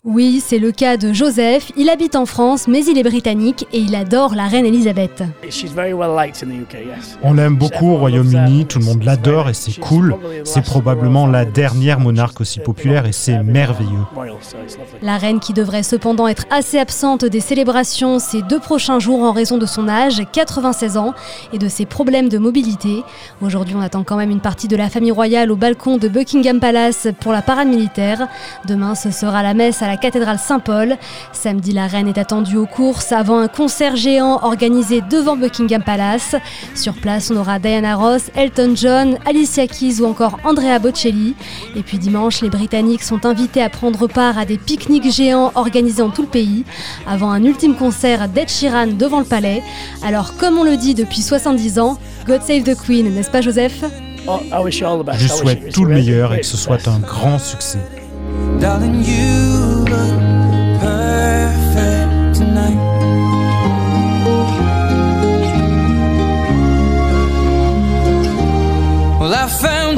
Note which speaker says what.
Speaker 1: Oui, c'est le cas de Joseph. Il habite en France, mais il est britannique et il adore la reine Elisabeth.
Speaker 2: On l'aime beaucoup au Royaume-Uni, tout le monde l'adore et c'est cool. C'est probablement la dernière monarque aussi populaire et c'est merveilleux.
Speaker 1: La reine qui devrait cependant être assez absente des célébrations ces 2 prochains jours en raison de son âge, 96 ans, et de ses problèmes de mobilité. Aujourd'hui, on attend quand même une partie de la famille royale au balcon de Buckingham Palace pour la parade militaire. Demain, ce sera la messe à la cathédrale Saint-Paul. Samedi, la reine est attendue aux courses avant un concert géant organisé devant Buckingham Palace. Sur place, on aura Diana Ross, Elton John, Alicia Keys ou encore Andrea Bocelli. Et puis dimanche, les Britanniques sont invités à prendre part à des pique-niques géants organisés dans tout le pays, avant un ultime concert d'Ed Sheeran devant le palais. Alors, comme on le dit depuis 70 ans, God Save the Queen, n'est-ce pas Joseph ?
Speaker 2: Je souhaite tout le meilleur et que ce soit un grand succès.
Speaker 3: Darling, you